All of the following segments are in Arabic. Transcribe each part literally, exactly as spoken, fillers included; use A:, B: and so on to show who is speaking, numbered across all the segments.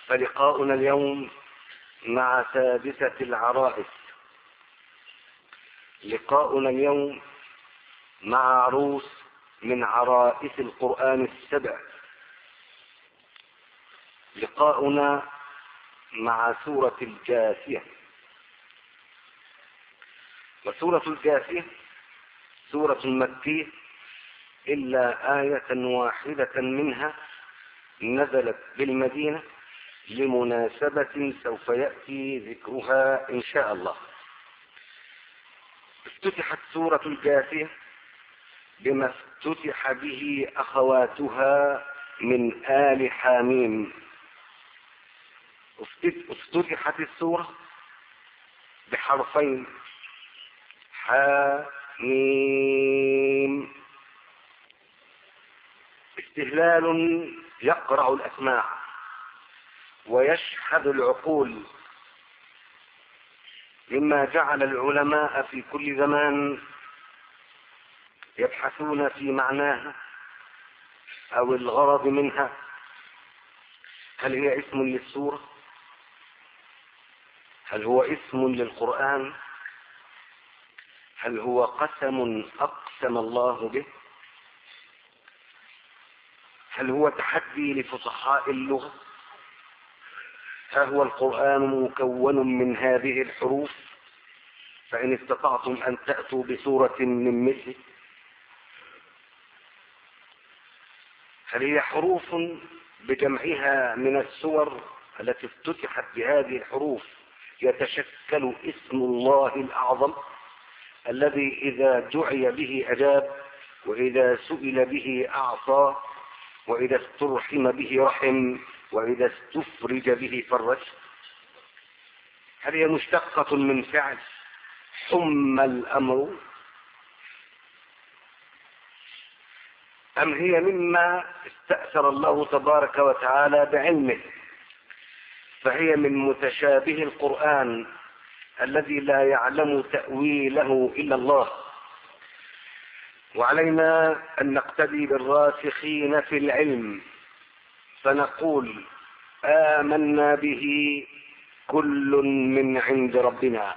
A: فلقاؤنا اليوم مع سادسة العرائس. لقاؤنا اليوم مع عروس من عرائس القرآن السبع. لقاؤنا مع سورة الجاثية. وسورة الجاثية سورة مكية، إلا آية واحدة منها نزلت بالمدينة لمناسبة سوف يأتي ذكرها إن شاء الله. افتتحت سورة الجاثية بما افتتح به أخواتها من آل حاميم. افتتحت السورة بحرفين حاميم، استهلال يقرع الأسماع ويشحذ العقول، مما جعل العلماء في كل زمان يبحثون في معناها أو الغرض منها. هل هي اسم للسورة؟ هل هو اسم للقرآن؟ هل هو قسم أقسم الله به؟ هل هو تحدي لفصحاء اللغة؟ ها هو القرآن مكون من هذه الحروف، فإن استطعتم أن تأتوا بسورة من مثله. هل هي حروف بجمعها من السور التي افتتحت بهذه الحروف يتشكل اسم الله الأعظم الذي إذا دعي به أجاب، وإذا سئل به أعطى، وإذا استرحم به رحم، وإذا استفرج به فرج؟ هل هي مشتقة من فعل حم الأمر، أم هي مما استأثر الله تبارك وتعالى بعلمه، فهي من متشابه القرآن الذي لا يعلم تأويله إلا الله؟ وعلينا أن نقتدي بالراسخين في العلم فنقول آمنا به كل من عند ربنا.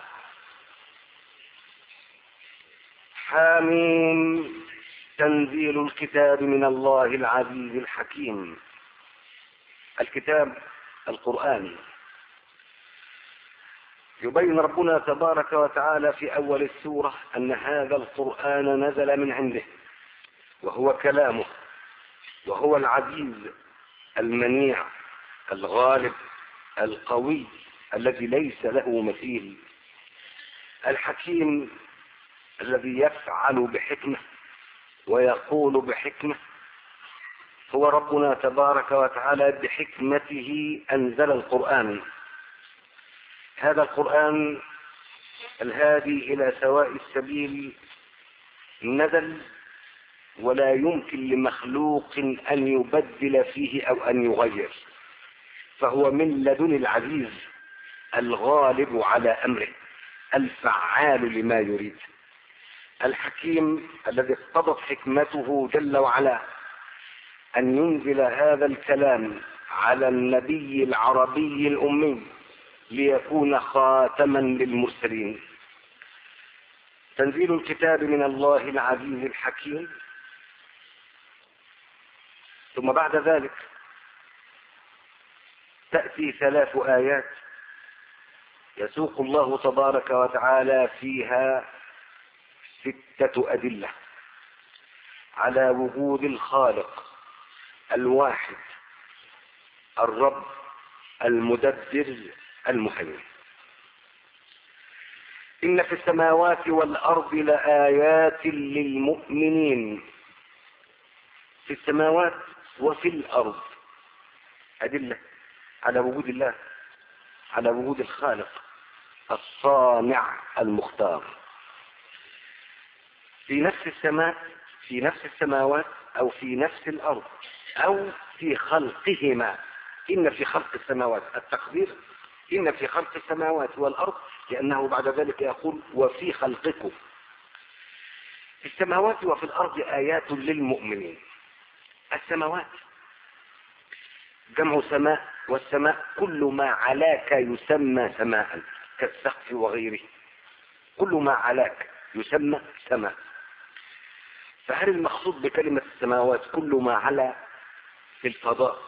A: حاميم، تنزيل الكتاب من الله العزيز الحكيم. الكتاب القرآن. يبين ربنا تبارك وتعالى في أول السورة أن هذا القرآن نزل من عنده، وهو كلامه، وهو العزيز المنيع الغالب القوي الذي ليس له مثيل، الحكيم الذي يفعل بحكمة ويقول بحكمة. هو ربنا تبارك وتعالى بحكمته أنزل القرآن، هذا القرآن الهادي إلى سواء السبيل نزل، ولا يمكن لمخلوق أن يبدل فيه أو أن يغير، فهو من لدن العزيز الغالب على أمره الفعال لما يريد، الحكيم الذي اقتضت حكمته جل وعلا أن ينزل هذا الكلام على النبي العربي الأمي ليكون خاتما للمرسلين. تنزيل الكتاب من الله العزيز الحكيم. ثم بعد ذلك تأتي ثلاث آيات يسوق الله تبارك وتعالى فيها ستة أدلة على وجود الخالق الواحد الرب المدبر المهيمن. إن في السماوات والأرض لآيات للمؤمنين. في السماوات وفي الأرض أدلة على وجود الله، على وجود الخالق الصانع المختار في نفس السماء، في نفس السماوات، أو في نفس الأرض، أو في خلقهما. إن في خلق السماوات، التقدير إن في خلق السماوات والأرض، لأنه بعد ذلك يقول وفي خلقكم. في السماوات وفي الأرض آيات للمؤمنين. السماوات جمع سماء والسماء كل ما علاك يسمى سماء كالسقف وغيره، كل ما علاك يسمى سماء. فهل المقصود بكلمة السماوات كل ما علا في الفضاء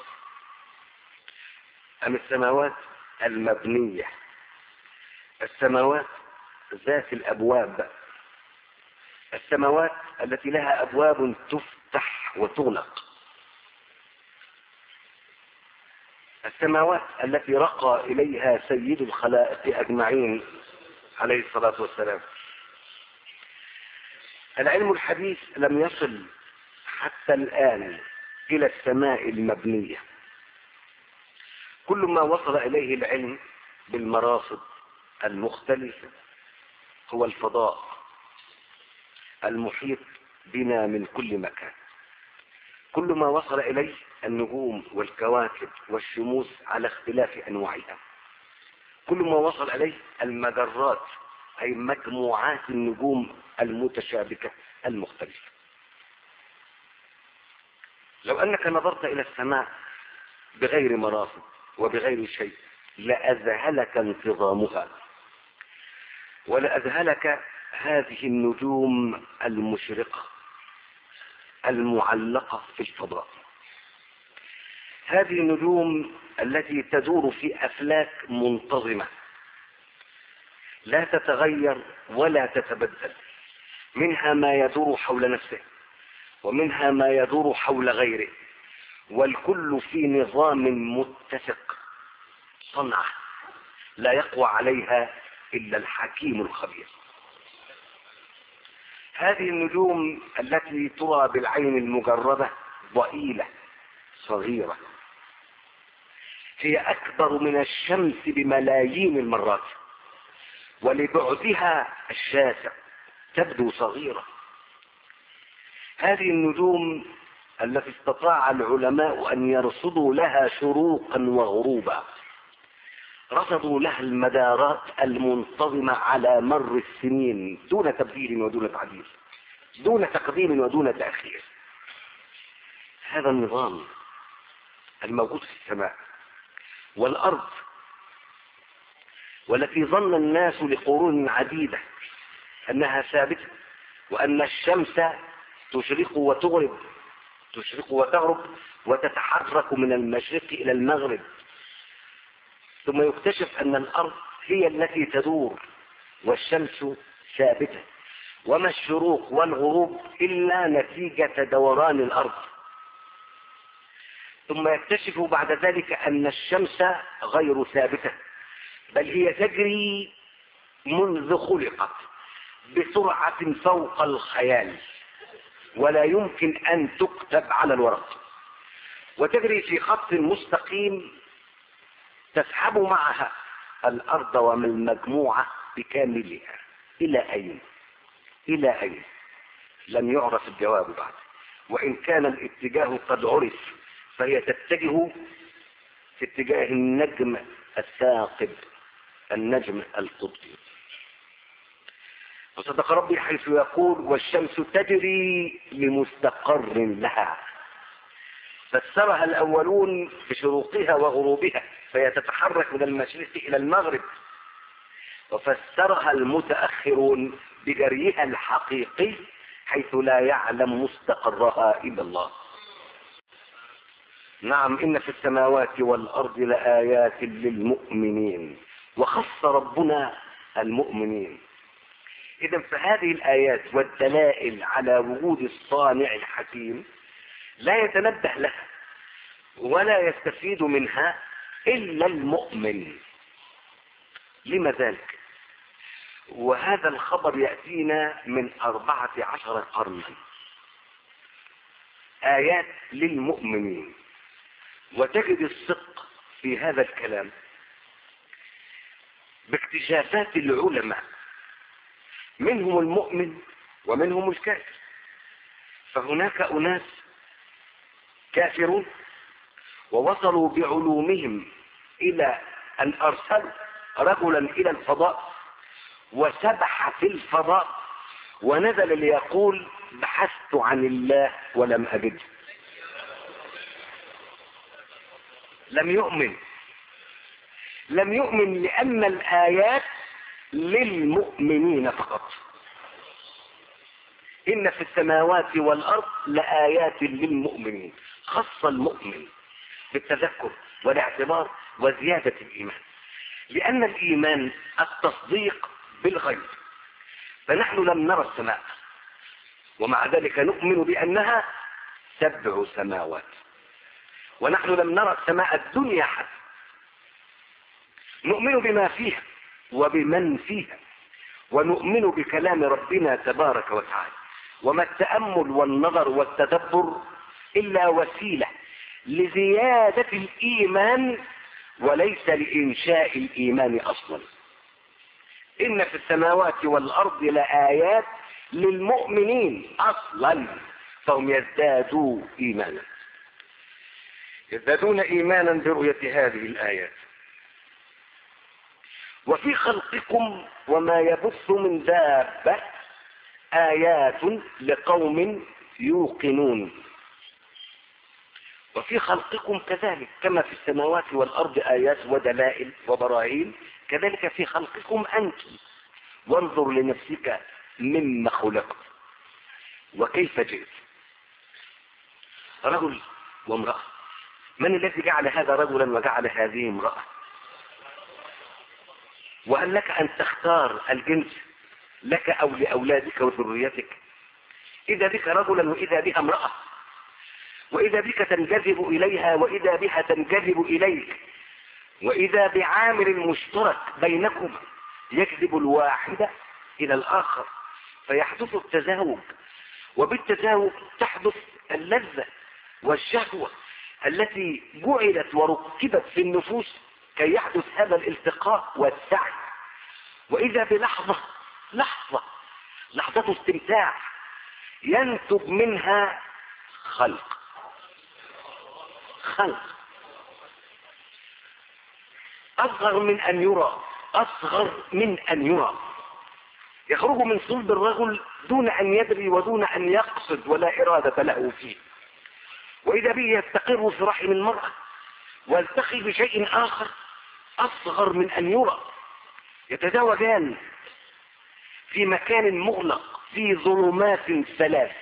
A: أم السماوات المبنية، السماوات ذات الأبواب، السماوات التي لها أبواب تفتح وتغلق، السماوات التي رقى إليها سيد الخلائق أجمعين عليه الصلاة والسلام؟ العلم الحديث لم يصل حتى الآن إلى السماء المبنية. كل ما وصل إليه العلم بالمراصد المختلفة هو الفضاء المحيط بنا من كل مكان. كل ما وصل إليه النجوم والكواكب والشموس على اختلاف أنواعها. كل ما وصل إليه المجرات أي مجموعات النجوم المتشابكة المختلفة. لو أنك نظرت إلى السماء بغير مراصد وبغير شيء لأذهلك انتظامها، ولأذهلك هذه النجوم المشرقة المعلقة في الفضاء، هذه النجوم التي تدور في أفلاك منتظمة لا تتغير ولا تتبدل، منها ما يدور حول نفسه ومنها ما يدور حول غيره، والكل في نظام متسق صنعة لا يقوى عليها إلا الحكيم الخبير. هذه النجوم التي ترى بالعين المجردة ضئيلة صغيرة، هي أكبر من الشمس بملايين المرات، ولبعدها الشاسع تبدو صغيرة. هذه النجوم التي استطاع العلماء أن يرصدوا لها شروقا وغروبا، رصدوا لها المدارات المنتظمة على مر السنين دون تبديل ودون تعديل، دون تقديم ودون تأخير. هذا النظام الموجود في السماء والأرض، والتي ظن الناس لقرون عديدة أنها ثابتة، وأن الشمس تشرق وتغرب تشرق وتغرب وتتحرك من المشرق إلى المغرب، ثم يكتشف أن الأرض هي التي تدور والشمس ثابتة، وما الشروق والغروب إلا نتيجة دوران الأرض. ثم يكتشف بعد ذلك أن الشمس غير ثابتة، بل هي تجري منذ خلقت بسرعة فوق الخيال ولا يمكن أن تكتب على الورق، وتجري في خط مستقيم تسحب معها الأرض والمجموعة بكاملها. إلى أين؟ إلى أين؟ لم يعرف الجواب بعد، وإن كان الاتجاه قد عرف، فهي تتجه في اتجاه النجم الثاقب، النجم القطبي. وصدق ربي حيث يقول: والشمس تجري لمستقر لها. فسرها الأولون بشروقها وغروبها، فهي تتحرك من المشرق إلى المغرب، وفسرها المتأخرون بجريها الحقيقي حيث لا يعلم مستقرها إلا الله. نعم، إن في السماوات والأرض لآيات للمؤمنين، وخص ربنا المؤمنين. إذن فهذه الآيات والدلائل على وجود الصانع الحكيم لا يتنبه لها ولا يستفيد منها إلا المؤمن. لما ذلك؟ وهذا الخبر يأتينا من أربعة عشر قرنا، آيات للمؤمنين. وتجد الصدق في هذا الكلام باكتشافات العلماء، منهم المؤمن ومنهم الكافر. فهناك أناس كافرون ووصلوا بعلومهم إلى أن أرسلوا رجلا إلى الفضاء وسبح في الفضاء ونزل ليقول: بحثت عن الله ولم أجده. لم يؤمن لم يؤمن لأن الآيات للمؤمنين فقط. إن في السماوات والأرض لآيات للمؤمنين، خص المؤمن بالتذكر والاعتبار وزيادة الإيمان، لأن الإيمان التصديق بالغيب. فنحن لم نرى السماء، ومع ذلك نؤمن بأنها سبع سماوات، ونحن لم نرى السماء الدنيا حتى. نؤمن بما فيها وبمن فيها، ونؤمن بكلام ربنا تبارك وتعالى. وما التأمل والنظر والتدبر إلا وسيلة لزيادة الإيمان وليس لإنشاء الإيمان أصلا. إن في السماوات والأرض لآيات للمؤمنين أصلا، فهم يزدادوا إيمانا، يزدادون إيمانا برؤية هذه الآيات. وفي خلقكم وما يبث من دابة آيات لقوم يوقنون. وفي خلقكم كذلك كما في السماوات والأرض آيات ودلائل وبراهين، كذلك في خلقكم أنتم. وانظر لنفسك مما خلقت وكيف جئت. رجل وامرأة، من الذي جعل هذا رجلا وجعل هذه امرأة؟ وهل لك أن تختار الجنس لك أو لأولادك وذريتك؟ إذا بك رجلا وإذا بها امرأة، وإذا بك تنجذب إليها وإذا بها تنجذب إليك، وإذا بعامل مشترك بينكم يجذب الواحد إلى الآخر فيحدث التزاوج، وبالتزاوج تحدث اللذة والشهوة التي جعلت وركبت في النفوس كي يحدث هذا الالتقاء والسعي. وإذا بلحظة لحظة لحظة استمتاع ينتج منها خلق خلق أصغر من أن يرى أصغر من أن يرى يخرج من صلب الرجل دون أن يدري ودون أن يقصد ولا إرادة له فيه. وإذا به يستقر في رحم المرأة والتقي بشيء آخر أصغر من أن يرى، يتزاوجان في مكان مغلق في ظلمات ثلاث،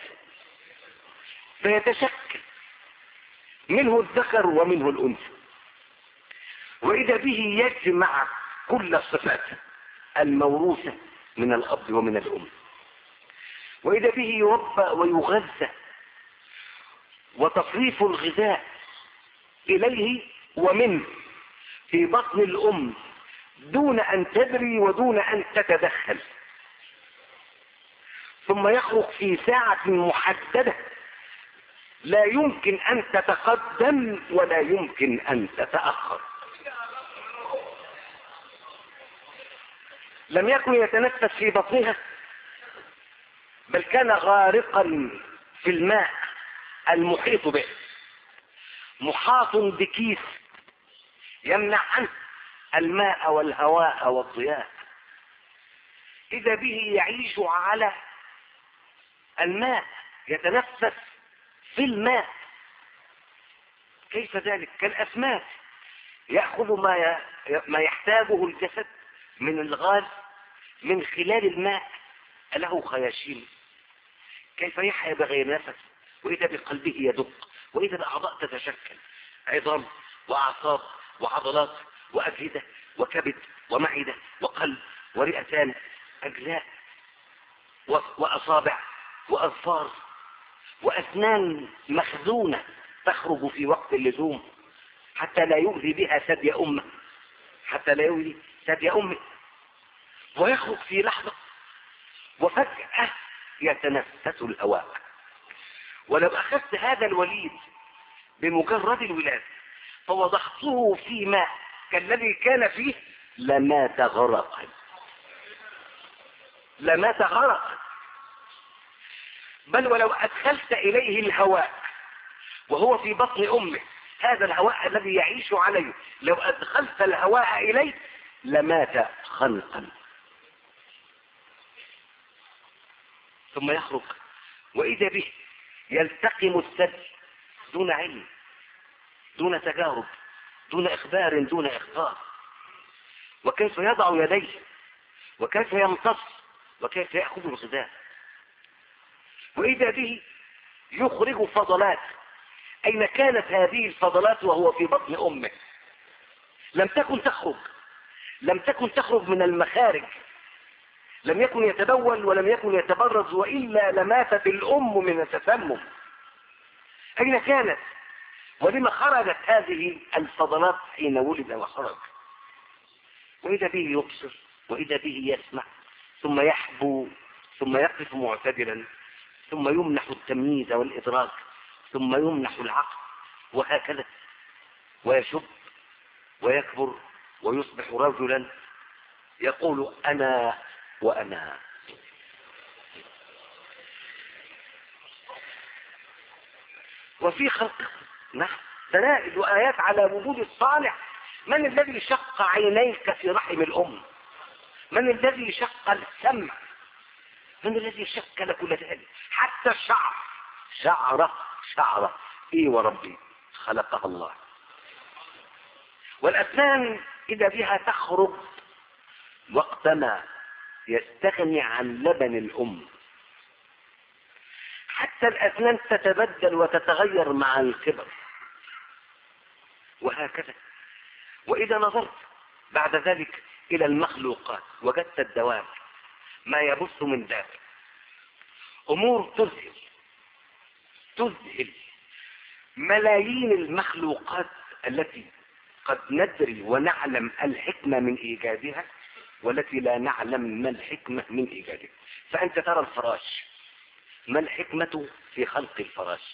A: فيتشكل منه الذكر ومنه الأنثى. وإذا به يجمع كل الصفات الموروثة من الأب ومن الأم، وإذا به يربى ويغذى، وتصريف الغذاء إليه ومنه في بطن الأم دون أن تدري ودون أن تتدخل، ثم يخرج في ساعة محددة لا يمكن أن تتقدم ولا يمكن أن تتأخر. لم يكن يتنفس في بطنها، بل كان غارقا في الماء المحيط به، محاط بكيس يمنع عنه الماء والهواء والضياء. إذا به يعيش على الماء، يتنفس في الماء. كيف ذلك؟ كالأسماك يأخذ ما ما يحتاجه الجسد من الغاز من خلال الماء. له خياشيم، كيف يحيا بغير نفس؟ وإذا بقلبه يدق، وإذا الأعضاء تتشكل، عظام وأعصاب وعضلات وأجهزة وكبد ومعدة وقلب ورئتان أجزاء وأصابع وأظفار وأسنان مخزونة تخرج في وقت اللزوم حتى لا يؤذي بها ثدي أمه حتى لا يؤذي ثدي أمه ويخرج في لحظة وفجأة يتنفس الهواء. ولو أخذت هذا الوليد بمجرد الولادة فوضعته في ماء كالذي كان فيه لمات غرقا لمات غرقا بل ولو أدخلت إليه الهواء وهو في بطن أمه، هذا الهواء الذي يعيش عليه، لو أدخلت الهواء إليه لمات خنقا. ثم يخرج وإذا به يلتقم الثدي دون علم، دون تجارب، دون إخبار، دون إخبار. وكيف يضع يديه، وكيف يمتص، وكيف يأخذ الغذاء. وإذا به يخرج فضلات. أين كانت هذه الفضلات وهو في بطن أمه؟ لم تكن تخرج، لم تكن تخرج من المخارج، لم يكن يتبول ولم يكن يتبرز، وإلا لماتت الأم من التسمم. أين كانت؟ ولما خرجت هذه الفضلات حين ولد وخرج؟ وإذا به يبصر، وإذا به يسمع، ثم يحبو، ثم يقف معتدلا، ثم يمنح التمييز والإدراك، ثم يمنح العقل، وهكذا، ويشب ويكبر ويصبح رجلا يقول أنا وأنا. وفي خلق نحن دلائل وآيات على وجود الصالح. من الذي شق عينيك في رحم الأم؟ من الذي شق السمع؟ من الذي شكل كل ذلك؟ حتى الشعر، شعرة شعرة ايه وربي خلقها الله. والأسنان إذا بها تخرج وقتما يستغني عن لبن الأم. حتى الأسنان تتبدل وتتغير مع الكبر، وهكذا. وإذا نظرت بعد ذلك إلى المخلوقات وجدت الدواب، ما يبث من داب، أمور تذهل تذهل. ملايين المخلوقات التي قد ندري ونعلم الحكمة من إيجادها، والتي لا نعلم ما الحكمة من إيجادها. فأنت ترى الفراش، ما الحكمة في خلق الفراش؟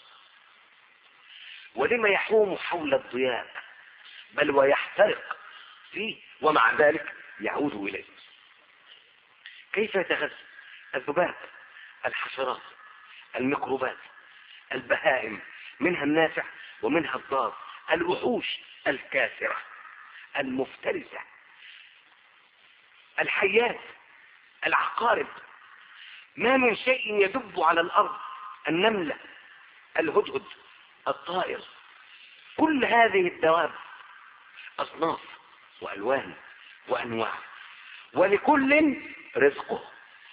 A: ولما يحوم حول الضياء بل ويحترق فيه، ومع ذلك يعود إليه. كيف يتغذى؟ الذباب، الحشرات، الميكروبات، البهائم، منها النافع ومنها الضار، الوحوش الكاسرة المفترسة، الحيات، العقارب. ما من شيء يدب على الأرض، النملة، الهدهد، الطائر. كل هذه الدواب أصناف وألوان وأنواع، ولكل رزقه،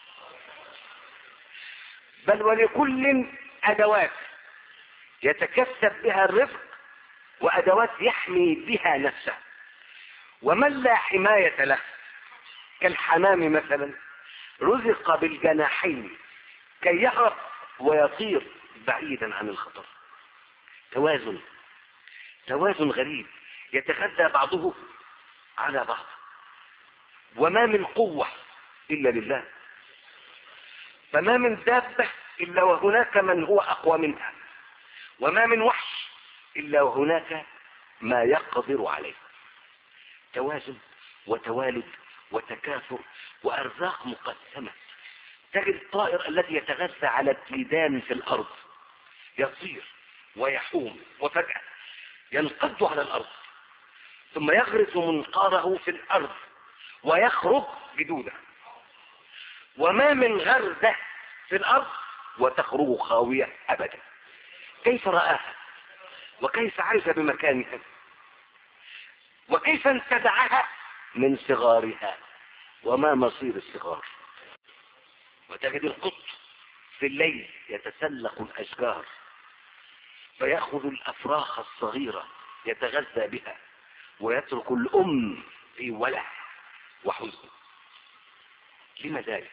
A: بل ولكل أدوات يتكسب بها الرزق، وأدوات يحمي بها نفسه. ومن لا حماية له كالحمام مثلا رزق بالجناحين كي يهرب ويطير بعيدا عن الخطر. توازن، توازن غريب، يتغذى بعضه على بعض. وما من قوة إلا لله، فما من دابة إلا وهناك من هو أقوى منها، وما من وحش إلا وهناك ما يقدر عليه. توازن وتوالد وتكاثر وأرزاق مقسمة. تجد الطائر الذي يتغذى على الديدان في الأرض يطير ويحوم، وفجأة ينقض على الأرض، ثم يغرس منقاره في الأرض ويخرج بدودة. وما من غرزة في الأرض وتخرج خاوية أبدا. كيف رآها؟ وكيف عرف بمكانها؟ وكيف انتزعها من صغارها؟ وما مصير الصغار؟ وتجد القط في الليل يتسلق الأشجار فيأخذ الأفراخ الصغيرة يتغذى بها، ويترك الأم في ولع وحزن. لما ذلك؟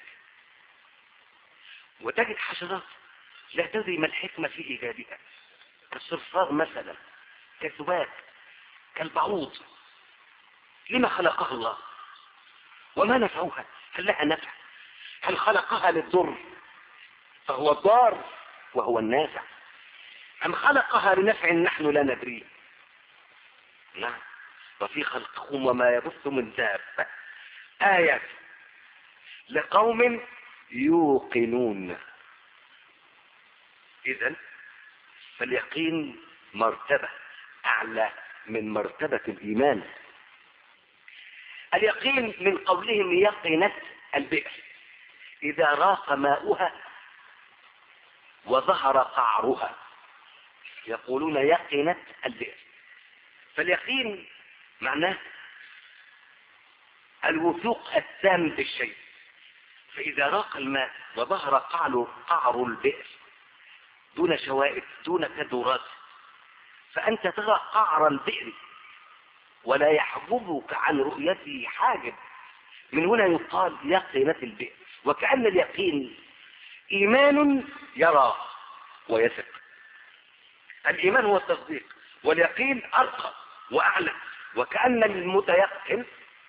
A: وتجد حشرات لا تدري ما الحكمة في إيجادها، كالصرصار مثلا، كالذباب، كالبعوض. لما خلقها الله؟ وما نفعها؟ هل لها نفع؟ هل خلقها للضر فهو الضار وهو النافع، أم خلقها لنفع نحن لا ندريه؟ نعم. وفي خلقكم وما يبث من دابة آيات لقوم يوقنون. إذن فاليقين مرتبة أعلى من مرتبة الإيمان. اليقين من قولهم يقنت البئر إذا راق ماؤها وظهر قعرها، يقولون يقنت البئر. فاليقين معناه الوثوق التام بالشيء. فإذا راق الماء وظهر قعر قعر البئر دون شوائب دون كدورات، فأنت ترى قعر البئر ولا يحجبك عن رؤيته حاجب. من هنا يقال يقينت البئر، وكأن اليقين إيمان يرى ويثق. الإيمان هو التصديق، واليقين أرقى وأعلى، وكأن المتيقن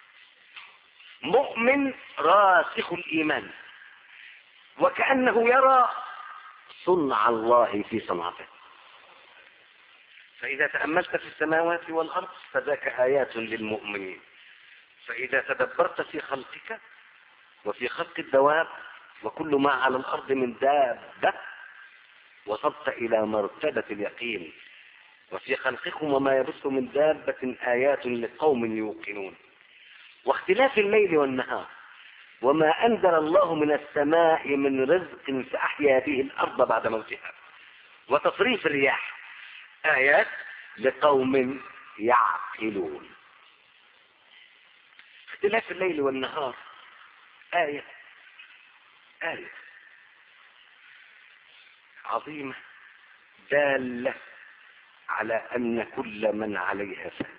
A: مؤمن راسخ الإيمان، وكأنه يرى صنع الله في صنعته. فإذا تأملت في السماوات والأرض فذاك آيات للمؤمنين. فإذا تدبرت في خلقك وفي خلق الدواب وكل ما على الأرض من دابة وصلت إلى مرتبة اليقين. وفي خلقكم وما يبث من دابة آيات لقوم يوقنون. واختلاف الليل والنهار وما أنزل الله من السماء من رزق فأحيا به الأرض بعد موتها، وتصريف الرياح آيات لقوم يعقلون. اختلاف الليل والنهار آية آية عظيمة دالة على أن كل من عليها فان.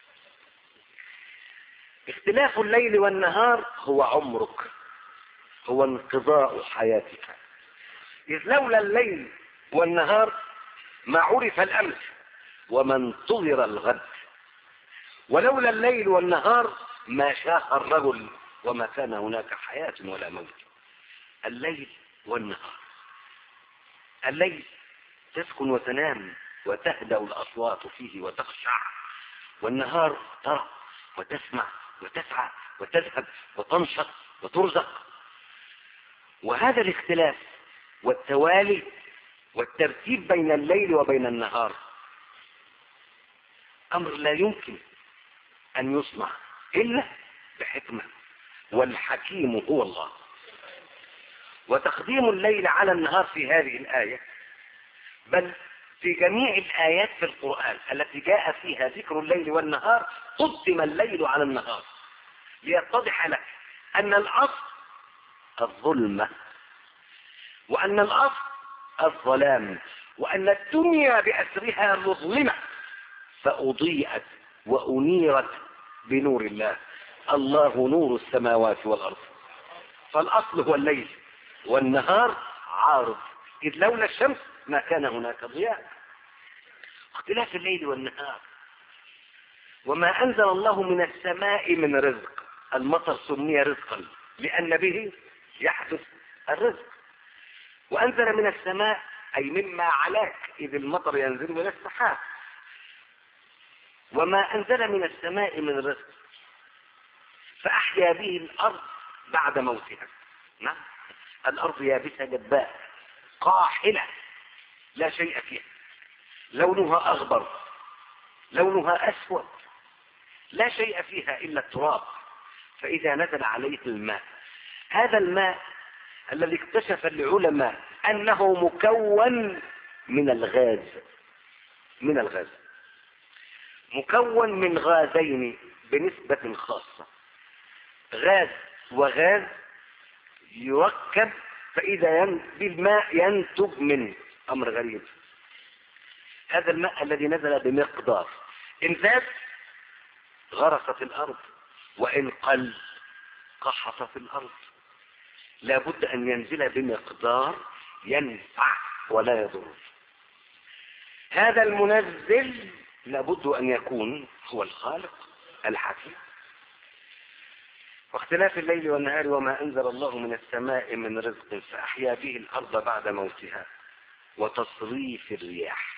A: اختلاف الليل والنهار هو عمرك، هو انقضاء حياتك. إذ لولا الليل والنهار ما عرف الأمس وما انتظر الغد، ولولا الليل والنهار ما شاء الرجل وما كان هناك حياة ولا موت. الليل والنهار، الليل تسكن وتنام وتهدأ الأصوات فيه وتخشع، والنهار ترى وتسمع وتسعى وتذهب وتنشط وترزق. وهذا الاختلاف والتوالي والترتيب بين الليل وبين النهار أمر لا يمكن أن يصنع إلا بحكمة، والحكيم هو الله. وتقديم الليل على النهار في هذه الآية، بل في جميع الآيات في القرآن التي جاء فيها ذكر الليل والنهار قدم الليل على النهار، ليتضح لك أن الأصل الظلمة، وأن الأصل الظلام، وأن الدنيا بأسرها مظلمة فأضيئت وأنيرت بنور الله. الله نور السماوات والأرض. فالأصل هو الليل والنهار عارض، إذ لولا الشمس ما كان هناك ضياء. اختلاف الليل والنهار وما أنزل الله من السماء من رزق. المطر سمي رزقا لأن به يحدث الرزق. وأنزل من السماء أي مما علاك، إذ المطر ينزل من السحاب. وما أنزل من السماء من رزق فأحيا به الأرض بعد موتها. نعم، الأرض يابسة جباء قاحلة لا شيء فيها، لونها أغبر، لونها أسود، لا شيء فيها إلا التراب. فإذا نزل عليه الماء، هذا الماء الذي اكتشف العلماء أنه مكون من الغاز، من الغاز مكون من غازين بنسبة خاصة، غاز وغاز يركب، فإذا بالماء ينتج منه أمر غريب. هذا الماء الذي نزل بمقدار، إن زاد غرقت الأرض، وإن قل قحط في الأرض. لابد أن ينزل بمقدار ينفع ولا يضر. هذا المنزل لابد أن يكون هو الخالق الحكيم. واختلاف الليل والنهار وما أنزل الله من السماء من رزق فأحيا به الأرض بعد موتها، وتصريف الرياح.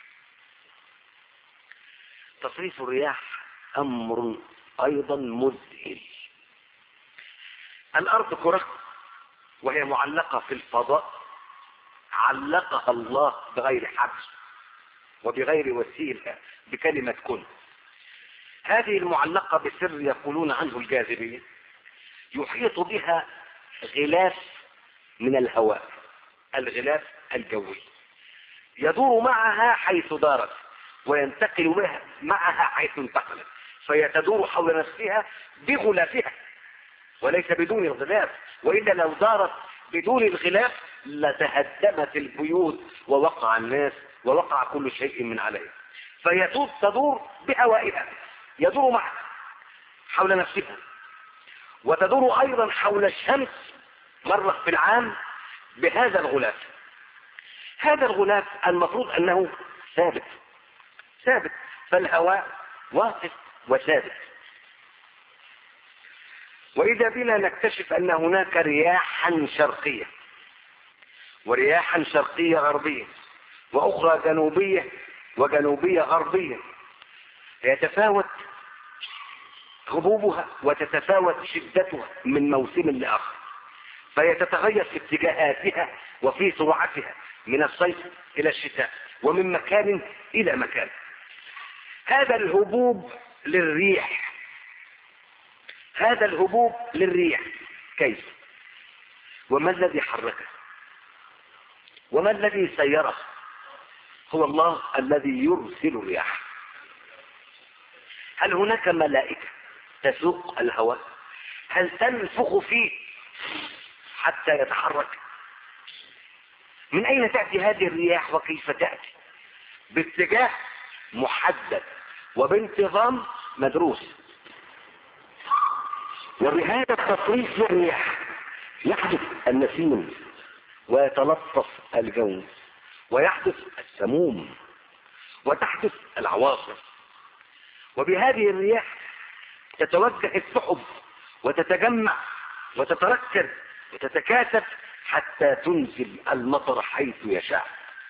A: تصريف الرياح أمر أيضا مذهل. الأرض كرة وهي معلقة في الفضاء، علقها الله بغير حبس وبغير وسيلة، بكلمة كن. هذه المعلقة بسر يقولون عنه الجاذبية، يحيط بها غلاف من الهواء، الغلاف الجوي، يدور معها حيث دارت وينتقل بها معها حيث انتقلت. فهي تدور حول نفسها بغلافها وليس بدون الغلاف، وإلا لو دارت بدون الغلاف لتهدمت البيوت ووقع الناس ووقع كل شيء من عليها. فهي تدور بهوائها، يدور معها حول نفسها، وتدور أيضا حول الشمس مرة في العام بهذا الغلاف. هذا الغلاف المفروض أنه ثابت ثابت فالهواء واقف وثابت. وإذا بنا نكتشف أن هناك رياحا شرقية ورياحا شرقية غربية وأخرى جنوبية وجنوبية غربية، يتفاوت هبوبها وتتفاوت شدتها من موسم لآخر، فهي تتغير في اتجاهاتها وفي سرعتها من الصيف إلى الشتاء ومن مكان إلى مكان. هذا الهبوب للريح هذا الهبوب للريح كيف؟ وما الذي حركه؟ وما الذي سيره؟ هو الله الذي يرسل الرياح. هل هناك ملائكة تسوق الهواء؟ هل تنفخ فيه حتى يتحرك؟ من أين تأتي هذه الرياح وكيف تأتي؟ باتجاه محدد وبانتظام مدروس. وبهذا التصريف للرياح يحدث النسيم ويتلطف الجو ويحدث السموم وتحدث العواصف. وبهذه الرياح تتوجه السحب وتتجمع وتتركب وتتكاثف حتى تنزل المطر حيث يشاء.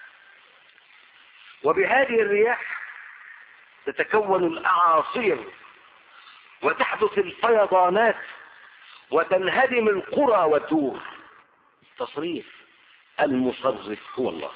A: وبهذه الرياح تتكون الأعاصير وتحدث الفيضانات وتنهدم القرى والدور. تصريف المصرف هو الله.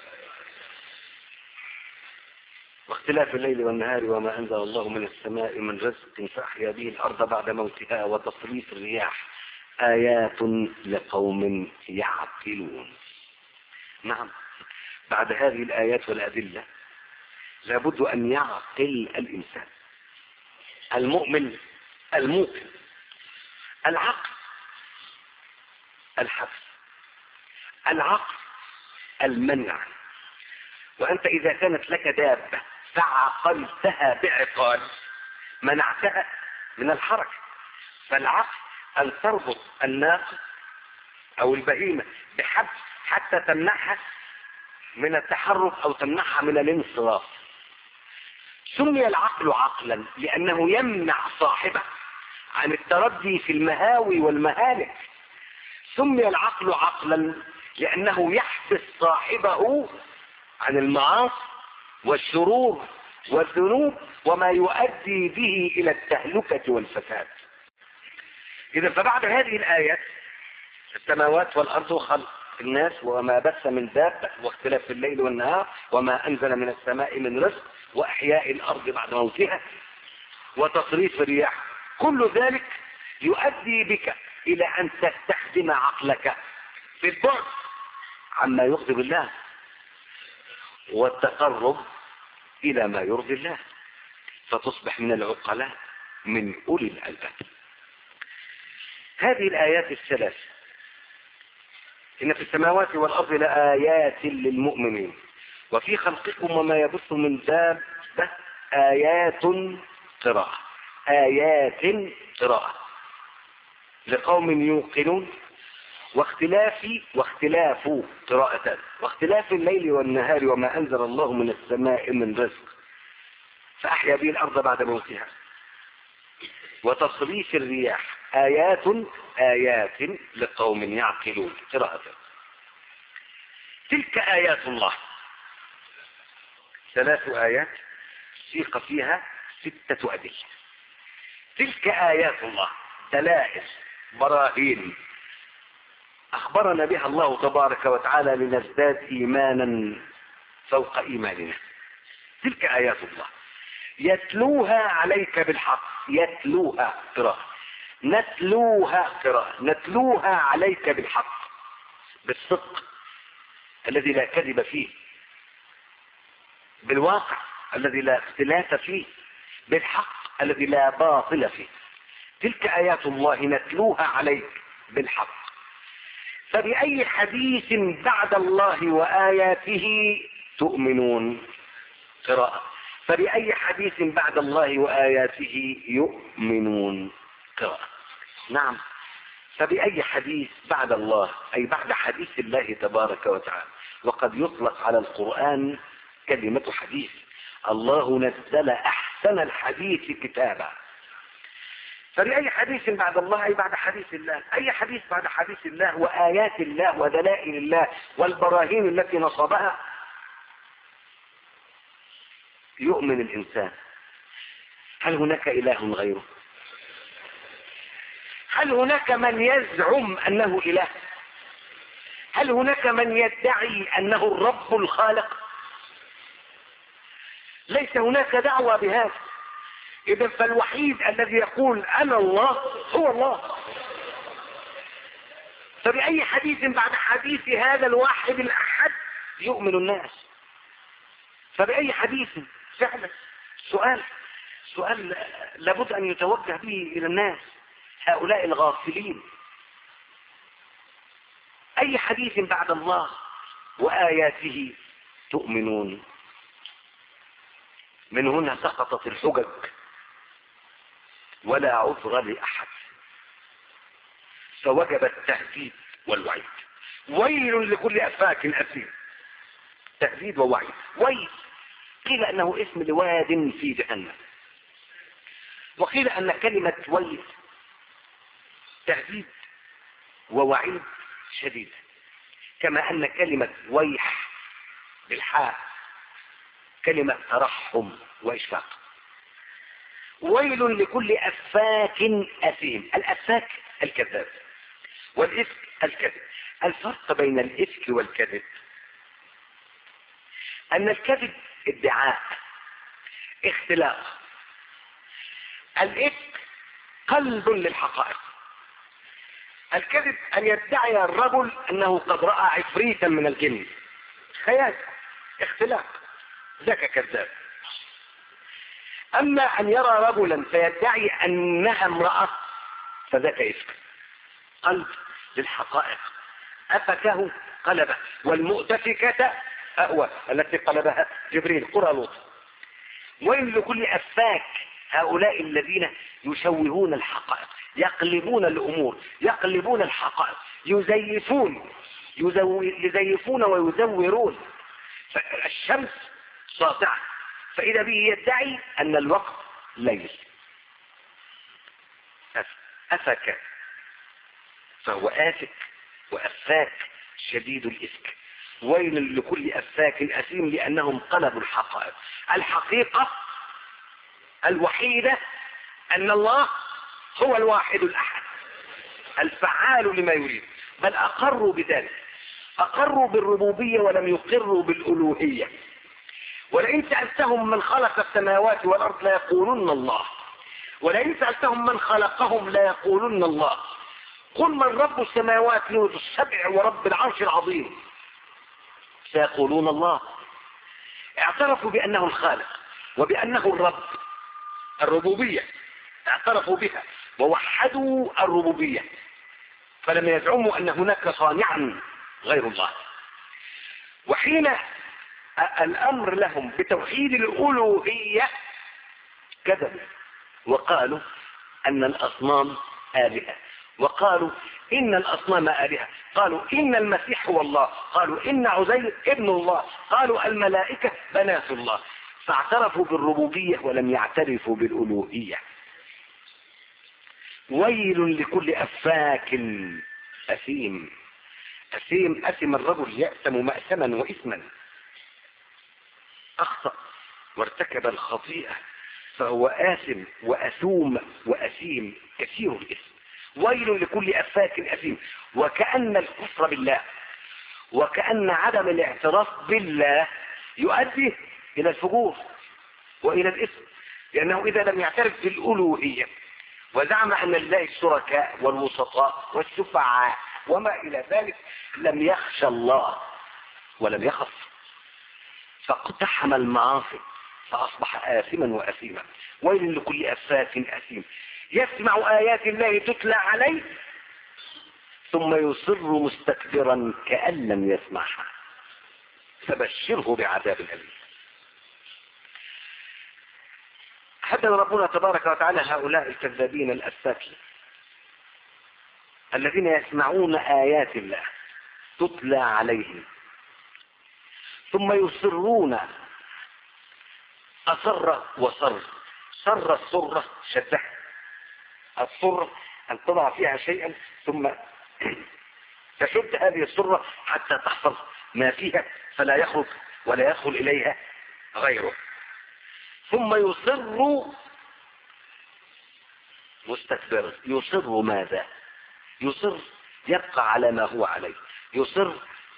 A: واختلاف الليل والنهار وما أنزل الله من السماء من رزق فأحيا به الأرض بعد موتها وتصريف الرياح آيات لقوم يعقلون. نعم، بعد هذه الآيات والأدلة لابد أن يعقل الإنسان المؤمن الموقن. العقل الحبس، العقل المنع. وأنت إذا كانت لك دابة فعقلتها بعقال منعتها من الحركة. فالعقل أن تربط الناقة أو البهيمة بحبس حتى تمنعها من التحرك أو تمنعها من الانصراف. سمي العقل عقلا لأنه يمنع صاحبه عن التردي في المهاوي والمهالك. سمي العقل عقلا لأنه يحبس صاحبه عن المعاصي والشرور والذنوب وما يؤدي به إلى التهلكة والفساد. إذا فبعد هذه الآيات السماوات والأرض وخلق الناس وما بث من دابة واختلاف الليل والنهار وما أنزل من السماء من رزق وأحياء الأرض بعد موتها وتصريف الرياح، كل ذلك يؤدي بك إلى أن تستخدم عقلك في البعد عما يغضب الله والتقرب إلى ما يرضي الله، فتصبح من العقلاء من أولي الألباب. هذه الآيات الثلاث: إن في السماوات والأرض لآيات للمؤمنين وفي خلقكم وما يبث من دابة آيات قراءة آيات قراءة لقوم يوقنون واختلاف واختلاف قراءتان واختلاف الليل والنهار وما أنزل الله من السماء من رزق فأحيا به الأرض بعد موتها وتصريف الرياح آيات آيات لقوم يعقلون قراءة. تلك آيات الله، ثلاث آيات سيق فيها ستة أدلة. تلك آيات الله، دلائل براهين أخبرنا بها الله تبارك وتعالى لنزداد إيمانا فوق إيماننا. تلك آيات الله يتلوها عليك بالحق، يتلوها قراءة، نتلوها قراءة، نتلوها عليك بالحق، بالصدق الذي لا كذب فيه، بالواقع الذي لا اختلاف فيه، بالحق الذي لا باطل فيه. تلك آيات الله نتلوها عليك بالحق. فبأي حديث بعد الله وآياته تؤمنون؟ قراءة. فبأي حديث بعد الله وآياته يؤمنون؟ قراءة. نعم، فبأي حديث بعد الله أي بعد حديث الله تبارك وتعالى. وقد يطلق على القرآن كلمة حديث. الله نزل أحسن الحديث كتابا. فبأي حديث بعد الله أي بعد حديث الله. أي حديث بعد حديث الله وآيات الله ودلائل الله والبراهين التي نصبها يؤمن الإنسان. هل هناك إله غيره؟ هل هناك من يزعم أنه إله؟ هل هناك من يدعي أنه الرب الخالق؟ ليس هناك دعوة بهذا. إذا فالوحيد الذي يقول أنا الله هو الله. فبأي حديث بعد حديث هذا الواحد الأحد يؤمن الناس؟ فبأي حديث؟ فعلا سؤال سؤال لابد أن يتوجه به إلى الناس هؤلاء الغافلين. أي حديث بعد الله وآياته تؤمنون؟ من هنا سقطت الحجج ولا عذر لأحد، فوجب التهديد والوعيد. ويل لكل أفاك أثيم. تهديد ووعيد. ويل قيل أنه اسم لواد في جهنم، وقيل أن كلمة ويل تهديد ووعيد شديد، كما أن كلمة ويح بالحاء كلمة ترحم وإشفاق. ويل لكل أفاك أثيم. الأفاك الكذاب والإفك الكذب. الفرق بين الإفك والكذب أن الكذب ادعاء اختلاق، الإفك قلب للحقائق. الكذب أن يدعي الرجل أنه قد رأى عفريتا من الجن، خيال اختلاق، ذاك كذاب. أما أن يرى رجلا فيدعي أنها امرأة فذاك إفك، قلب للحقائق. أفكه قلبه، والمؤتفكة أهوى التي قلبها جبريل قرى لوط. ويل لكل أفاك، هؤلاء الذين يشوهون الحقائق، يقلبون الأمور، يقلبون الحقائق، يزيفون يزو... يزيفون ويزورون. الشمس ساطعة فإذا به يدعي أن الوقت ليل. أفك فهو آفك وأفاك شديد الإفك. ويل لكل أفاك أثيم لأنهم قلبوا الحقائق. الحقيقة الوحيدة أن الله هو الواحد الأحد الفعال لما يريد، بل أقروا بذلك، أقروا بالربوبية ولم يقروا بالألوهية. ولئن سألتهم من خلق السماوات والأرض لا يقولون الله، ولئن سألتهم من خلقهم لا يقولون الله. قل من رب السماوات السبع ورب العرش العظيم، سيقولون الله. اعترفوا بأنه الخالق وبأنه الرب، الربوبية اعترفوا بها ووحدوا الربوبية، فلم يزعموا أن هناك صانعا غير الله. وحين الأمر لهم بتوحيد الألوهية كذبوا وقالوا أن الأصنام آلهة، وقالوا إن الأصنام آلهة، قالوا إن المسيح هو الله، قالوا إن عزير ابن الله، قالوا الملائكة بنات الله. فاعترفوا بالربوبية ولم يعترفوا بالألوهية. ويل لكل أفاك أثيم. أثيم أثم الرجل يأثم مأثما وإثما، أخطأ وارتكب الخطيئة فهو آثم وأثوم وأثيم كثير الإثم. ويل لكل أفاك أثيم. وكأن الكفر بالله وكأن عدم الاعتراف بالله يؤدي إلى الفجور وإلى الإثم، لأنه إذا لم يعترف بالألوهية وزعم أن لله الشركاء والوسطاء والشفعاء وما إلى ذلك لم يخشى الله ولم يخف، فاقتحم المعاصي فأصبح آثما وأثيما. ويل لكل أفاك أثيم يسمع آيات الله تتلى عليه ثم يصر مستكبرا كأن لم يسمعها فبشره بعذاب أليم. حدث ربنا تبارك وتعالى هؤلاء الكذابين الأفاكين الذين يسمعون آيات الله تتلى عليهم ثم يصرون. أصر وصر. صر الصرة شده. الصر أن تضع فيها شيئا ثم تشد هذه الصرة حتى تحفظ ما فيها فلا يخرج ولا يدخل إليها غيره. ثم يصر مستكبرا. يصر ماذا؟ يصر يبقى على ما هو عليه. يصر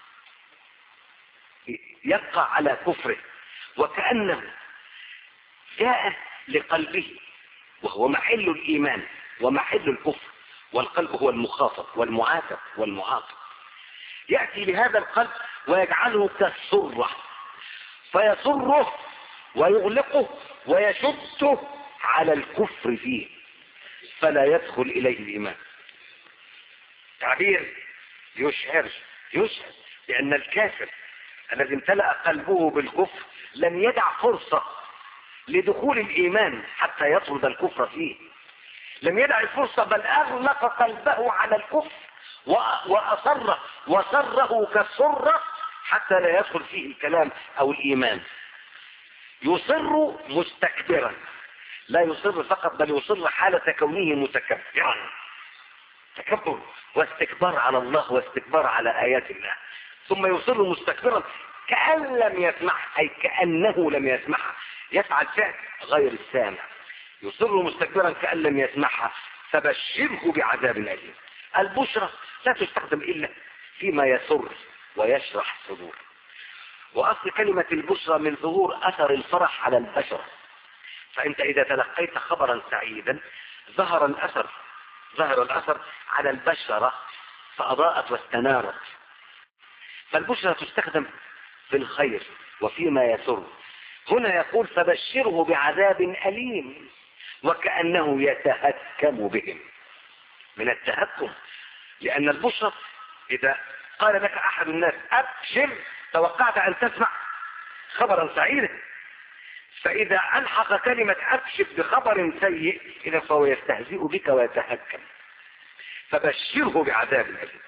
A: يبقى على كفره وكأنه جاء لقلبه وهو محل الإيمان ومحل الكفر، والقلب هو المخاطب والمعاتب والمعاقب. يأتي بهذا القلب ويجعله كالسرة فيسره ويغلقه ويشده على الكفر فيه فلا يدخل إليه الإيمان. تعبير يشعر يشعر لأن الكافر الذي امتلأ قلبه بالكفر لم يدع فرصة لدخول الإيمان حتى يطرد الكفر فيه. لم يدع الفرصة بل أغلق قلبه على الكفر وأصره وسره كالسرة حتى لا يدخل فيه الكلام أو الإيمان. يصر مستكبرا. لا يصر فقط بل يصر حالة كونه متكبرا. تكبر واستكبار على الله واستكبار على آيات الله. ثم يصر مستكبرا كأن لم يسمع أي كأنه لم يسمعها. يفعل فعل غير السامع. يصر مستكبرا كأن لم يسمعها فبشره بعذاب أليم. البشرى لا تستخدم إلا فيما يسر ويشرح الصدور. وأصل كلمة البشرى من ظهور أثر الفرح على البشر. فأنت إذا تلقيت خبرا سعيدا ظهر الأثر ظهر الأثر على البشرة فأضاءت واستنارت. فالبشرى تستخدم في الخير وفيما يسر. هنا يقول فبشره بعذاب أليم وكأنه يتهكم بهم من التهكم. لأن البشرى إذا قال لك أحد الناس أبشر توقعت أن تسمع خبرا سعيدا، فإذا ألحق كلمة أبشر بخبر سيء إذا فهو يستهزئ بك ويتهكم. فبشره بعذاب أليم.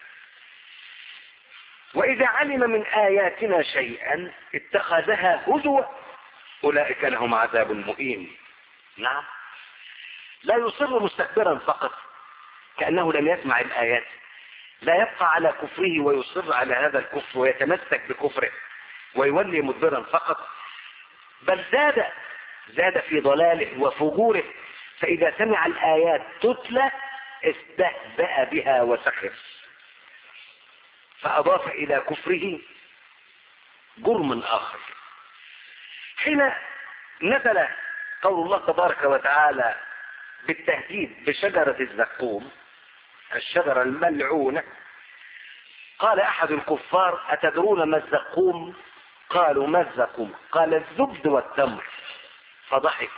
A: وإذا علم من آياتنا شيئا اتخذها هزوا أولئك لهم عذاب مهين. نعم. لا يصر مستكبرا فقط كأنه لم يسمع الآيات. لا يبقى على كفره ويصر على هذا الكفر ويتمسك بكفره ويولي مدبرا فقط، بل زاد زاد في ضلاله وفجوره. فإذا سمع الآيات تتلى استهزأ بها وسخر فأضاف إلى كفره جرم آخر. حين نزل قول الله تبارك وتعالى بالتهديد بشجرة الزقوم الشجرة الملعونة، قال أحد الكفار أتدرون ما الزقوم؟ قالوا ما الزقوم؟ قال الزبد والتمر، فضحك.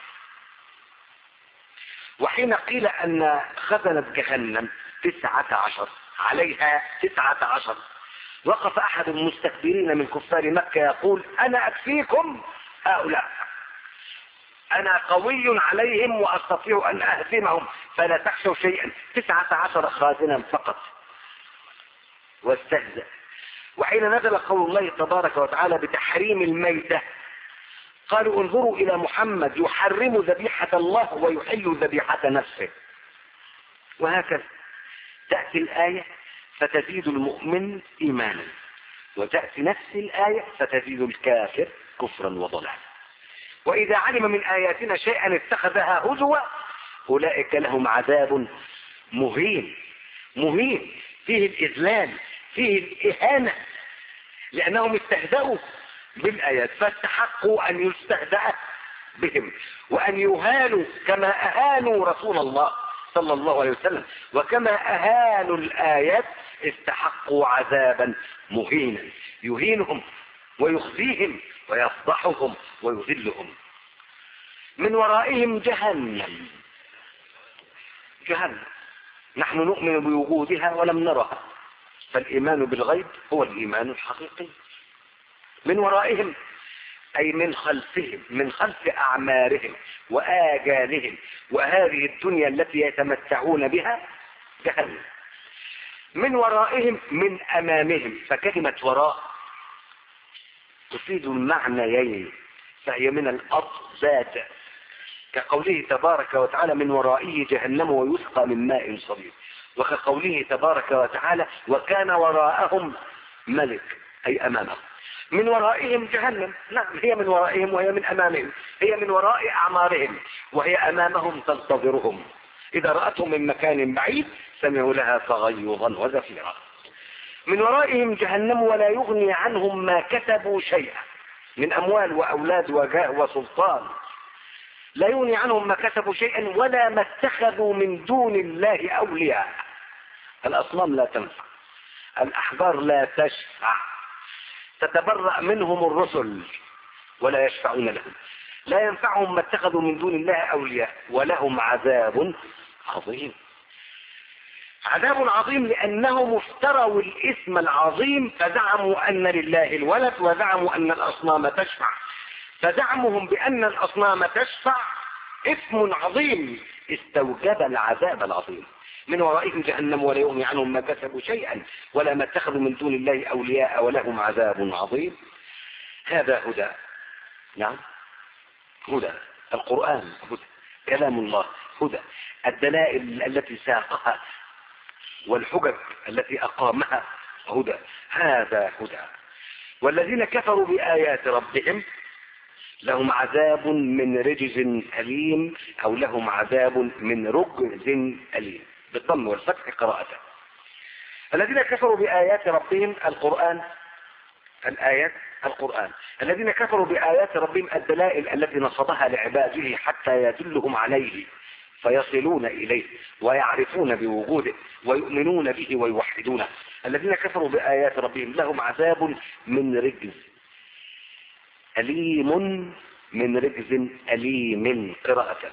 A: وحين قيل أن خزنة جهنم تسعة عشر عليها تسعة عشر وقف أحد المستكبرين من كفار مكة يقول أنا أكفيكم هؤلاء، أنا قوي عليهم وأستطيع أن أهزمهم فلا تخشوا شيئا. تسعة عشر خازنا فقط واستهزأ. وحين نزل قول الله تبارك وتعالى بتحريم الميتة قالوا انظروا إلى محمد يحرم ذبيحة الله ويحل ذبيحة نفسه. وهكذا تأتي الآية فتزيد المؤمن إيمانا وتأتي نفس الآية فتزيد الكافر كفرا وضلالا. وإذا علم من آياتنا شيئا اتخذها هزوا أولئك لهم عذاب مهين. مهين فيه الإذلال فيه الإهانة لأنهم استهزأوا بالآيات فاستحقوا أن يستهزأ بهم وأن يهانوا كما أهانوا رسول الله صلى الله عليه وسلم وكما أهانوا الآيات استحقوا عذابا مهينا يهينهم ويخزيهم ويفضحهم ويذلهم. من ورائهم جهنم. جهنم نحن نؤمن بوجودها ولم نرها، فالإيمان بالغيب هو الإيمان الحقيقي. من ورائهم أي من خلفهم، من خلف أعمارهم وآجالهم وهذه الدنيا التي يتمتعون بها جهنم. من ورائهم من أمامهم، فكلمة وراء تفيد المعنيين، فهي من الأضداد، كقوله تبارك وتعالى من ورائه جهنم ويسقى من ماء صديد، وكقوله تبارك وتعالى وكان وراءهم ملك، أي أمامهم. من ورائهم جهنم، نعم هي من ورائهم وهي من أمامهم، هي من وراء أعمارهم وهي أمامهم تنتظرهم، إذا رأتهم من مكان بعيد سمعوا لها تغيظا وزفيرا. من ورائهم جهنم ولا يغني عنهم ما كسبوا شيئا من أموال وأولاد وجاه وسلطان، لا يغني عنهم ما كسبوا شيئا ولا ما اتخذوا من دون الله أولياء. الأصنام لا تنفع، الأحجار لا تشفع، تتبرأ منهم الرسل ولا يشفعون لهم، لا ينفعهم ما اتخذوا من دون الله أولياء، ولهم عذاب عظيم. عذاب عظيم لأنهم افتروا الاسم العظيم، فزعموا أن لله الولد وزعموا أن الأصنام تشفع، فزعمهم بأن الأصنام تشفع اسم عظيم استوجب العذاب العظيم. من ورائهم جهنم ولا يغني عنهم ما كسبوا شيئا ولا ما اتخذوا من دون الله أولياء ولهم عذاب عظيم. هذا هدى، نعم هدى، القرآن هدى، كلام الله هدى، الدلائل التي ساقها والحجج التي أقامها هدى، هذا هدى. والذين كفروا بآيات ربهم لهم عذاب من رجز أليم، أو لهم عذاب من رجز أليم، بالضم والفتح قراءته. الذين كفروا بآيات ربهم القرآن، الآيات القرآن. الذين كفروا بآيات ربهم الدلائل التي نصبها لعباده حتى يدلهم عليه فيصلون إليه ويعرفون بوجوده ويؤمنون به ويوحدونه. الذين كفروا بآيات ربهم لهم عذاب من رجز أليم، من رجز أليم قراءة.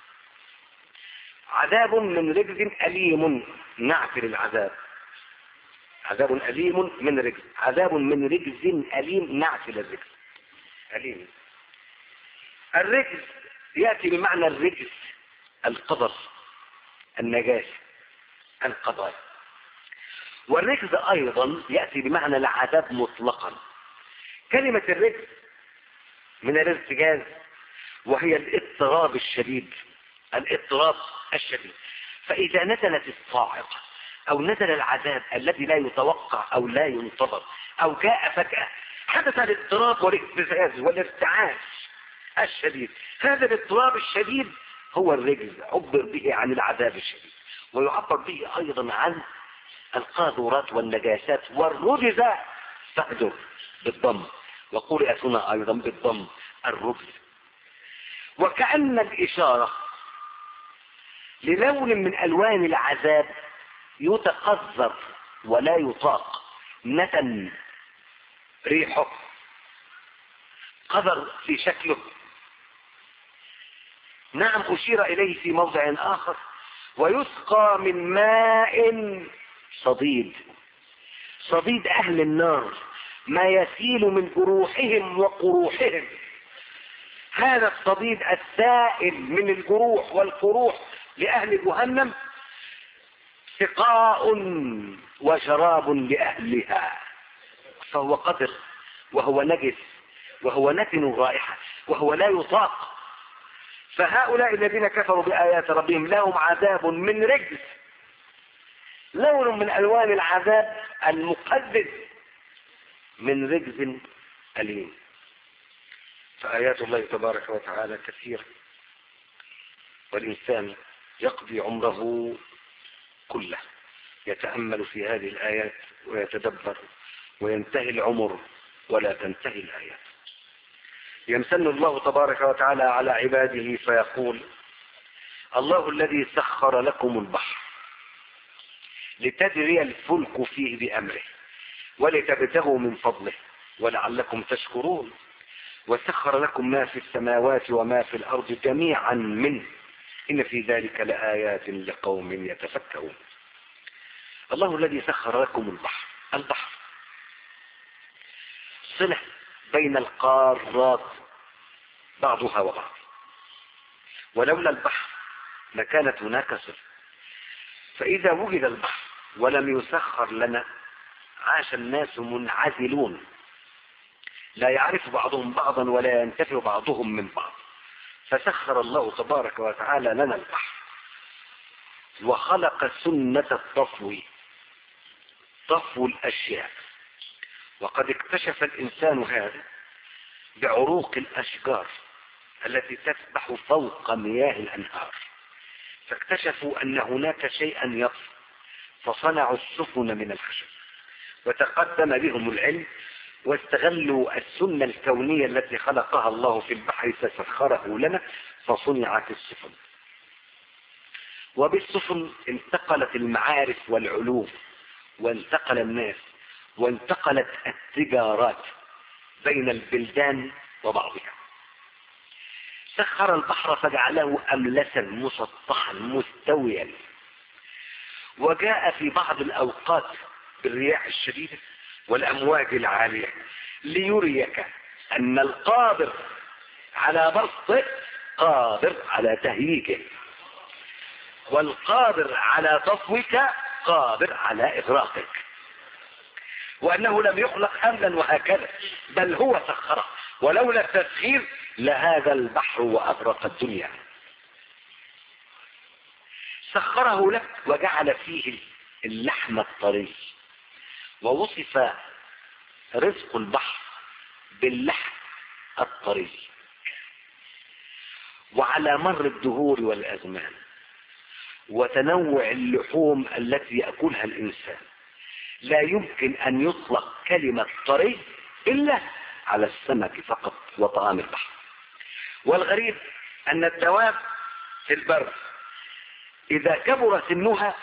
A: عذاب من رجز أليم نعت للعذاب، عذاب أليم من رجز، عذاب من رجز أليم نعت للرجز أليم. الرجز يأتي بمعنى الرجز القدر، النجاسة، القضاء. والرجز أيضا يأتي بمعنى العذاب مطلقا. كلمة الرجز من الارتجاز، وهي الاضطراب الشديد، الاضطراب الشديد. فإذا نزلت الصاعقة أو نزل العذاب الذي لا يتوقع أو لا ينتظر أو جاء فجأة، حدث الاضطراب والاهتزاز والارتعاش الشديد. هذا الاضطراب الشديد هو الرجز، عبر به عن العذاب الشديد، ويعبر به أيضا عن القاذورات والنجاسات. والرجز فاهجر بالضم، وقرئت هنا أيضا بالضم الرجز. وكأن الإشارة للون من ألوان العذاب يتقذر ولا يطاق، نتن ريحه، قذر في شكله. نعم أشير إليه في موضع آخر ويسقى من ماء صديد. صديد أهل النار، ما يسيل من جروحهم وقروحهم. هذا الصديد السائل من الجروح والقروح لأهل جهنم سقاء وشراب لأهلها، فهو قدر وهو نجس وهو نتن الرائحة وهو لا يطاق. فهؤلاء الذين كفروا بآيات ربهم لهم عذاب من رجز، لون من ألوان العذاب المقدس، من رجز أليم. فآيات الله تبارك وتعالى كثيرة، والإنسان يقضي عمره كله يتأمل في هذه الآيات ويتدبر، وينتهي العمر ولا تنتهي الآيات. يمتن الله تبارك وتعالى على عباده فيقول: الله الذي سخر لكم البحر لتجري الفلك فيه بأمره ولتبتغوا من فضله ولعلكم تشكرون. وسخر لكم ما في السماوات وما في الأرض جميعا منه إن في ذلك لآيات لقوم يتفكرون. الله الذي سخر لكم البحر. البحر صلة بين القارات بعضها وبعض، ولولا البحر لكانت هناك صلة. فإذا وجد البحر ولم يسخر لنا عاش الناس منعزلون، لا يعرف بعضهم بعضا ولا ينتفع بعضهم من بعض. فسخر الله تبارك وتعالى لنا البحر وخلق سنة الطفو، طفو الأشياء. وقد اكتشف الإنسان هذا بعروق الأشجار التي تسبح فوق مياه الأنهار، فاكتشفوا أن هناك شيئا يطفو فصنعوا السفن من الخشب، وتقدم بهم العلم واستغلوا السنة الكونية التي خلقها الله في البحر فسخره لنا فصنعت السفن. وبالسفن انتقلت المعارف والعلوم، وانتقل الناس، وانتقلت التجارات بين البلدان وبعضها. سخر البحر فجعله أملسا مسطحا مستويا، وجاء في بعض الأوقات بالرياح الشديدة والأمواج العالية ليريك أن القادر على بسطه قادر على تهييجه، والقادر على طفوك قادر على إغراقك، وأنه لم يخلق أملا وهكذا، بل هو سخره. ولولا التسخير لهذا البحر وأغرق الدنيا. سخره لك وجعل فيه اللحم الطري، ووصف رزق البحر باللحم الطري. وعلى مر الدهور والأزمان وتنوع اللحوم التي يأكلها الإنسان لا يمكن أن يطلق كلمة طري إلا على السمك فقط وطعام البحر. والغريب أن الدواب في البر إذا كبر سنها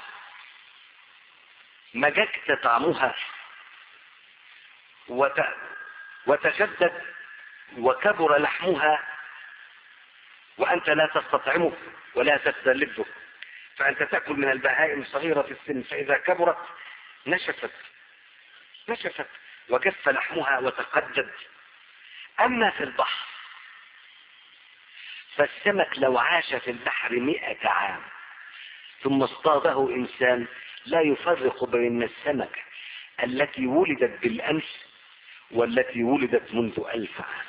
A: مججت طعمها وت... وتشدد وكبر لحمها، وأنت لا تستطعمه ولا تستلذه، فأنت تأكل من البهائم صغيرة السن، فإذا كبرت نشفت نشفت وجف لحمها وتقدد. أما في البحر فالسمك لو عاش في البحر مئة عام ثم اصطاده إنسان لا يفرق بين السمكة التي ولدت بالأمس والتي ولدت منذ ألف عام.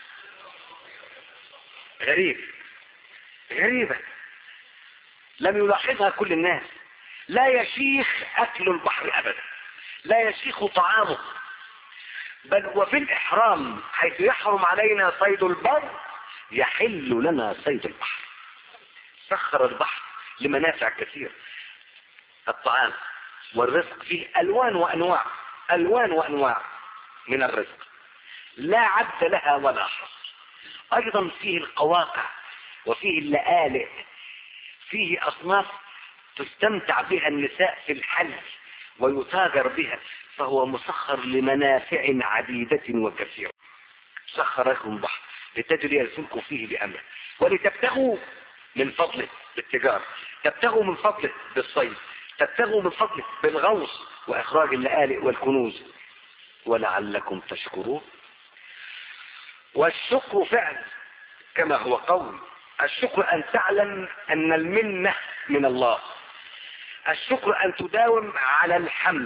A: غريب غريبة لم يلاحظها كل الناس. لا يشيخ أكل البحر أبدا، لا يشيخ طعامه، بل وفي الإحرام حيث يحرم علينا صيد البر يحل لنا صيد البحر. سخر البحر لمنافع كثير، الطعام والرزق فيه ألوان وأنواع ألوان وأنواع من الرزق لا عد لها ولا حصر. أيضا فيه القواقع وفيه اللآلئ، فيه أصناف تستمتع بها النساء في الحل ويتاجر بها، فهو مسخر لمنافع عديدة وكثيرة. سخر لكم البحر لتجري الفلك فيه بأمره ولتبتغوا من فضله بالتجارة، تبتغوا من فضله بالصيد، تبتغوا من فضله بالغوص وإخراج اللآلئ والكنوز ولعلكم تشكرون. والشكر فعل كما هو قول. الشكر أن تعلم أن المنة من الله، الشكر أن تداوم على الحمد،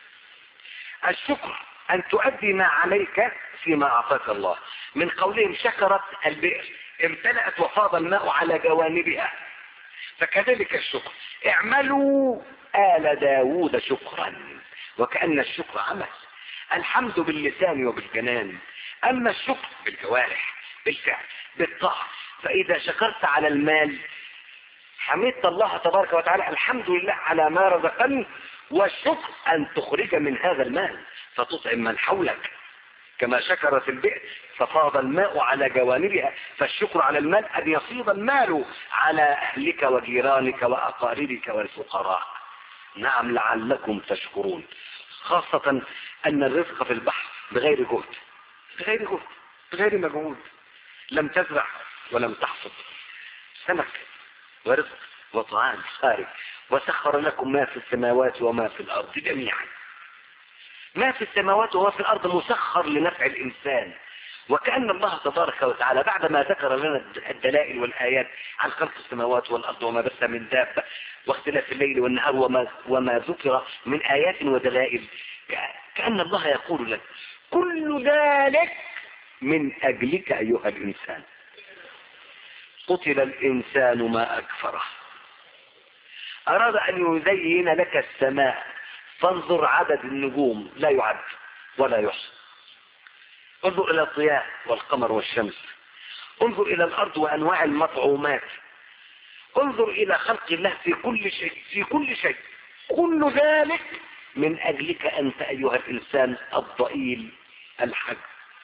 A: الشكر أن تؤدي ما عليك فيما أعطاك الله. من قولهم شكرت البئر امتلأت وفاض الماء على جوانبها، فكذلك الشكر. اعملوا آل داود شكرا، وكأن الشكر عمل. الحمد باللسان وبالجنان، أما الشكر بالجوارح بالفعل بالطاعة. فإذا شكرت على المال حمدت الله تبارك وتعالى، الحمد لله على ما رزقني، والشكر أن تخرج من هذا المال فتطعم من حولك، كما شكرت البئر ففاض الماء على جوانبها. فالشكر على المال أن يفيض المال على أهلك وجيرانك وأقاربك والفقراء. نعم لعلكم تشكرون. خاصة أن الرزق في البحر بغير جهد بغير جهد بغير مجهود. لم تزرع ولم تحصد، سمك ورزق وطعام خارج، وسخر لكم ما في السماوات وما في الأرض جميعا. ما في السماوات وما في الأرض مسخر لنفع الإنسان. وكأن الله تبارك وتعالى بعدما ذكر لنا الدلائل والآيات عن خلق السماوات والأرض وما بث من دابة واختلاف الليل والنهار وما, وما ذكر من آيات ودلائل، كأن الله يقول لك كل ذلك من أجلك أيها الإنسان. قتل الإنسان ما أكفره. أراد أن يزين لك السماء فانظر عدد النجوم لا يعد ولا يحصى. انظر إلى الضياء والقمر والشمس. انظر إلى الأرض وأنواع المطعومات. انظر إلى خلق الله في كل شيء في كل شيء. كل ذلك من أجلك أنت أيها الإنسان الضئيل الحج.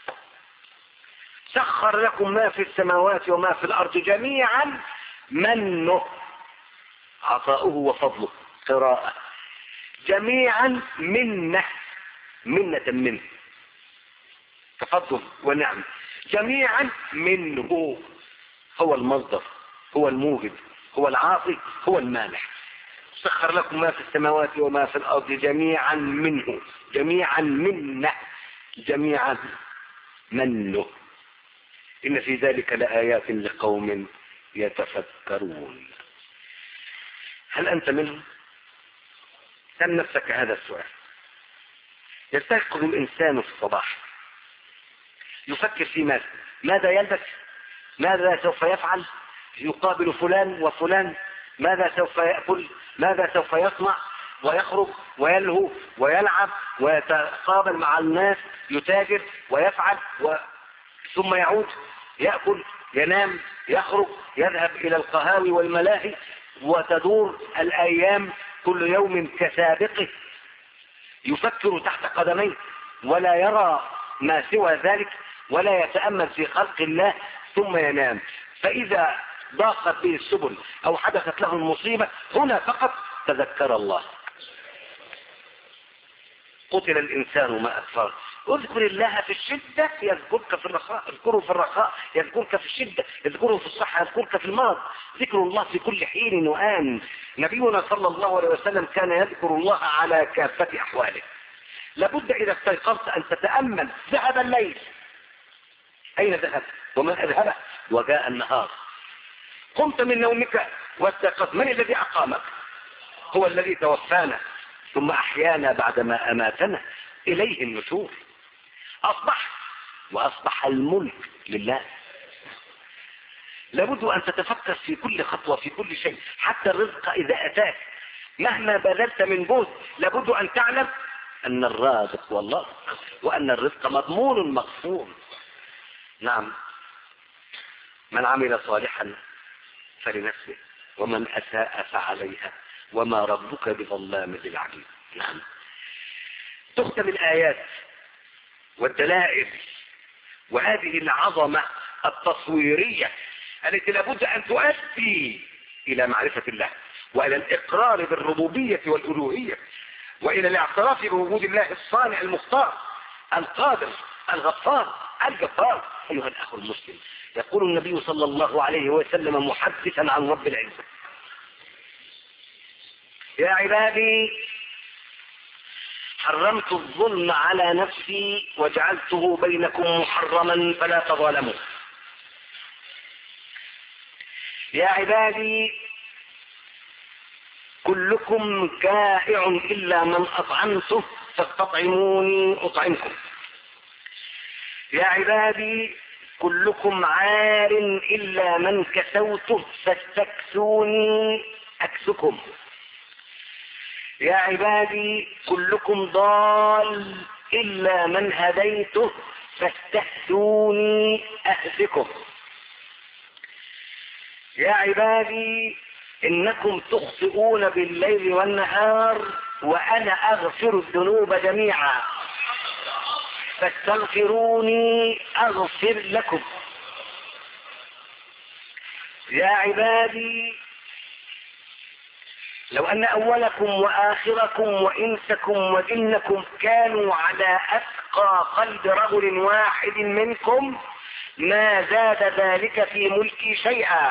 A: سخر لكم ما في السماوات وما في الأرض جميعا منه عطاؤه وفضله. قراءة جميعا منه، منة منه، تفضل ونعم. جميعا منه، هو المصدر، هو الموجد، هو العاطي، هو المانح. سخر لكم ما في السماوات وما في الأرض جميعا منه، جميعا منه، جميعا منه. إن في ذلك لآيات لقوم يتفكرون. هل أنت منهم؟ سل نفسك هذا السؤال. يستيقظ الإنسان في الصباح يفكر في ماذا ماذا يلبس، ماذا سوف يفعل، يقابل فلان وفلان، ماذا سوف يأكل، ماذا سوف يصنع، ويخرج ويلهو ويلعب ويتقابل مع الناس، يتاجر ويفعل و... ثم يعود يأكل، ينام، يخرج، يذهب إلى القهاوي والملاهي، وتدور الأيام كل يوم كسابقه. يفكر تحت قدميه ولا يرى ما سوى ذلك ولا يتأمل في خلق الله، ثم ينام. فإذا ضاقت به السبل أو حدثت له المصيبة هنا فقط تذكر الله. قتل الإنسان ما أكفره. اذكر الله في الشدة يذكرك في الرخاء، اذكره في الرخاء يذكرك في الشدة، اذكره في الصحة يذكرك في المرض. ذكر الله في كل حين وآن. نبينا صلى الله عليه وسلم كان يذكر الله على كافة أحواله. لابد إذا استيقظت أن تتأمل. ذهب الليل، أين ذهب ومن أذهبه؟ وجاء النهار. قمت من نومك واستيقظت، من الذي أقامك؟ هو الذي توفانا ثم أحيانا بعدما أماتنا، إليه النشور. أصبح وأصبح الملك لله. لابد أن تتفكر في كل خطوة في كل شيء. حتى الرزق إذا أتاك مهما بذلت من جهد لابد أن تعلم أن الرازق هو الله، وأن الرزق مضمون مغفور. نعم، من عمل صالحا فلنفسه ومن أساء فعليها وما ربك بظلام للعبيد. نعم. تختم الآيات والدلائل وهذه العظمة التصويرية التي لابد أن تؤدي إلى معرفة الله وإلى الإقرار بالربوبية والألوهية وإلى الاعتراف بوجود الله الصانع المختار القادر الغفار الجبار. أيها الأخ المسلم، يقول النبي صلى الله عليه وسلم محدثا عن رب العزة: يا عبادي حرمت الظلم على نفسي وجعلته بينكم محرما فلا تظالموا. يا عبادي كلكم جائع إلا من أطعمته فاستطعموني أطعمكم. يا عبادي كلكم عار إلا من كسوته فاستكسوني أكسكم. يا عبادي كلكم ضال إلا من هديته فاستهدوني أهدكم. يا عبادي إنكم تخطئون بالليل والنهار وأنا أغفر الذنوب جميعا فاستغفروني أغفر لكم. يا عبادي لو أن أولكم وآخركم وإنسكم وجنكم كانوا على أتقى قلب رجل واحد منكم ما زاد ذلك في ملكي شيئا.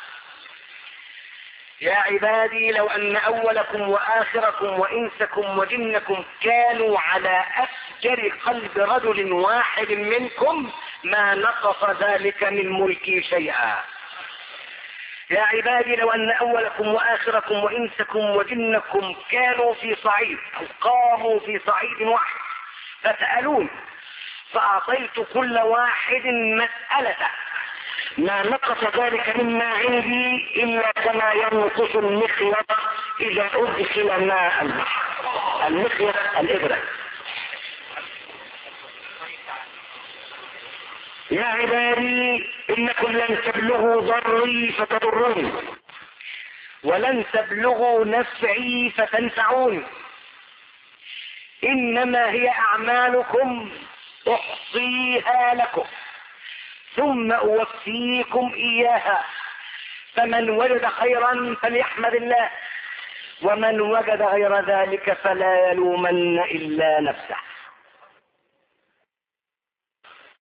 A: يا عبادي لو أن أولكم وآخركم وإنسكم وجنكم كانوا على أفجر قلب رجل واحد منكم ما نقص ذلك من ملكي شيئا. يا عبادي لو أن أولكم وآخركم وإنسكم وجنكم كانوا في صعيد أو قاموا في صعيد واحد فسألون فأعطيت كل واحد مسألته ما نقص ذلك مما عندي إلا كما ينقص المخيط إذا أدخل ماء البحر. المخيط الإبرة. يا عبادي إنكم لن تبلغوا ضري فتضروني ولن تبلغوا نفعي فتنفعوني، إنما هي أعمالكم أحصيها لكم ثم أوفيكم إياها، فمن وجد خيرا فليحمد الله ومن وجد غير ذلك فلا يلومن إلا نفسه.